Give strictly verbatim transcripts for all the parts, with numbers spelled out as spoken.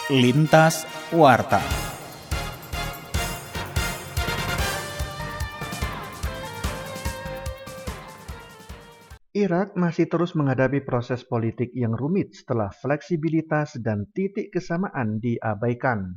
Lintas Warta. Irak masih terus menghadapi proses politik yang rumit setelah fleksibilitas dan titik kesamaan diabaikan.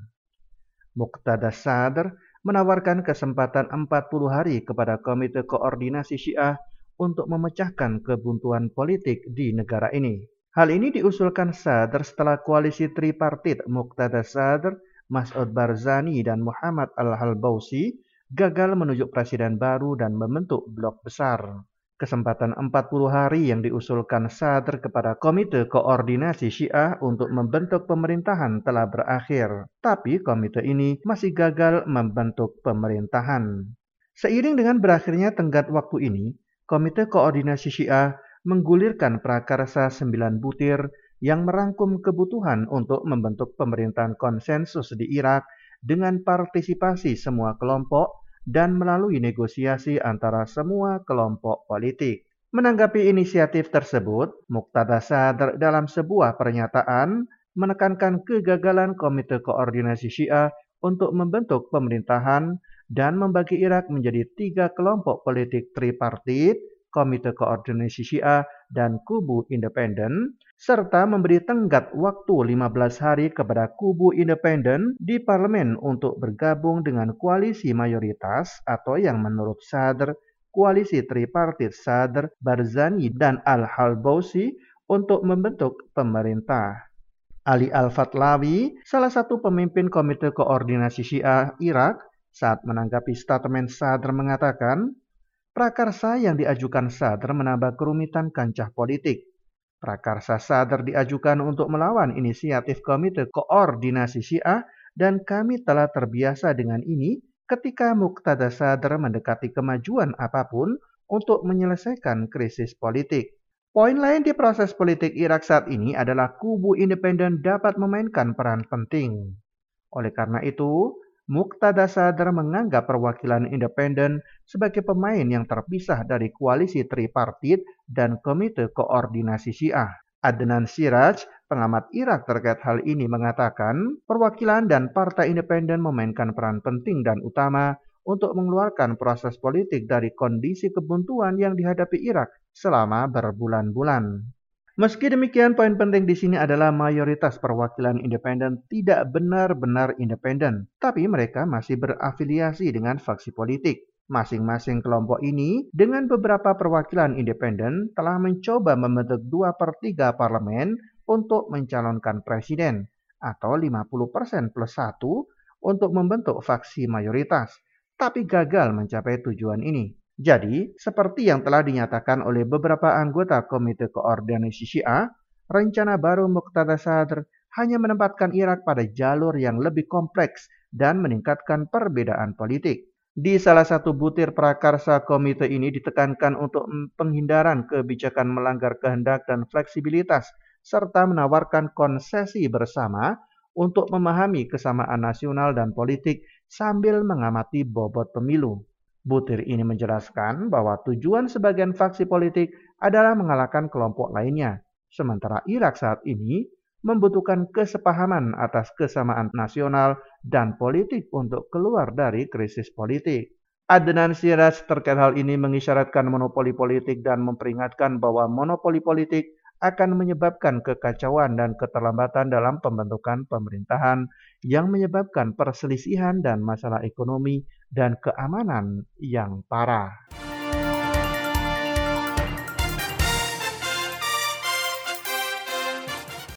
Muqtada Sadr menawarkan kesempatan empat puluh hari kepada Komite Koordinasi Syiah untuk memecahkan kebuntuan politik di negara ini. Hal ini diusulkan Sadr setelah koalisi tripartit Muqtada Sadr, Mas'ud Barzani, dan Muhammad Al-Halbausi gagal menunjuk presiden baru dan membentuk blok besar. Kesempatan empat puluh hari yang diusulkan Sadr kepada Komite Koordinasi Syiah untuk membentuk pemerintahan telah berakhir, tapi komite ini masih gagal membentuk pemerintahan. Seiring dengan berakhirnya tenggat waktu ini, Komite Koordinasi Syiah menggulirkan prakarsa sembilan butir yang merangkum kebutuhan untuk membentuk pemerintahan konsensus di Irak dengan partisipasi semua kelompok dan melalui negosiasi antara semua kelompok politik. Menanggapi inisiatif tersebut, Muqtada Sadr dalam sebuah pernyataan menekankan kegagalan Komite Koordinasi Syiah untuk membentuk pemerintahan dan membagi Irak menjadi tiga kelompok politik tripartit, Komite Koordinasi Syiah, dan kubu independen, serta memberi tenggat waktu lima belas hari kepada kubu independen di parlemen untuk bergabung dengan koalisi mayoritas atau yang menurut Sadr, koalisi tripartit Sadr, Barzani, dan Al-Halbausi untuk membentuk pemerintah. Ali Al-Fatlawi, salah satu pemimpin Komite Koordinasi Syiah Irak, saat menanggapi statement Sadr mengatakan, prakarsa yang diajukan Sadr menambah kerumitan kancah politik. Prakarsa Sadr diajukan untuk melawan inisiatif Komite Koordinasi Syiah dan kami telah terbiasa dengan ini ketika Muqtada Sadr mendekati kemajuan apapun untuk menyelesaikan krisis politik. Poin lain di proses politik Irak saat ini adalah kubu independen dapat memainkan peran penting. Oleh karena itu, Muqtada Sadr menganggap perwakilan independen sebagai pemain yang terpisah dari koalisi tripartit dan Komite Koordinasi Syiah. Adnan Siraj, pengamat Irak terkait hal ini mengatakan, perwakilan dan partai independen memainkan peran penting dan utama untuk mengeluarkan proses politik dari kondisi kebuntuan yang dihadapi Irak selama berbulan-bulan. Meski demikian, poin penting di sini adalah mayoritas perwakilan independen tidak benar-benar independen, tapi mereka masih berafiliasi dengan faksi politik. Masing-masing kelompok ini dengan beberapa perwakilan independen telah mencoba membentuk dua per tiga parlemen untuk mencalonkan presiden, atau lima puluh persen plus satu untuk membentuk faksi mayoritas, tapi gagal mencapai tujuan ini. Jadi, seperti yang telah dinyatakan oleh beberapa anggota Komite Koordinasi Syiah, rencana baru Muqtada Sadr hanya menempatkan Irak pada jalur yang lebih kompleks dan meningkatkan perbedaan politik. Di salah satu butir prakarsa komite ini ditekankan untuk penghindaran kebijakan melanggar kehendak dan fleksibilitas, serta menawarkan konsesi bersama untuk memahami kesamaan nasional dan politik sambil mengamati bobot pemilu. Butir ini menjelaskan bahwa tujuan sebagian faksi politik adalah mengalahkan kelompok lainnya, sementara Irak saat ini membutuhkan kesepahaman atas kesamaan nasional dan politik untuk keluar dari krisis politik. Adnan Siraj terkait hal ini mengisyaratkan monopoli politik dan memperingatkan bahwa monopoli politik akan menyebabkan kekacauan dan keterlambatan dalam pembentukan pemerintahan yang menyebabkan perselisihan dan masalah ekonomi dan keamanan yang parah.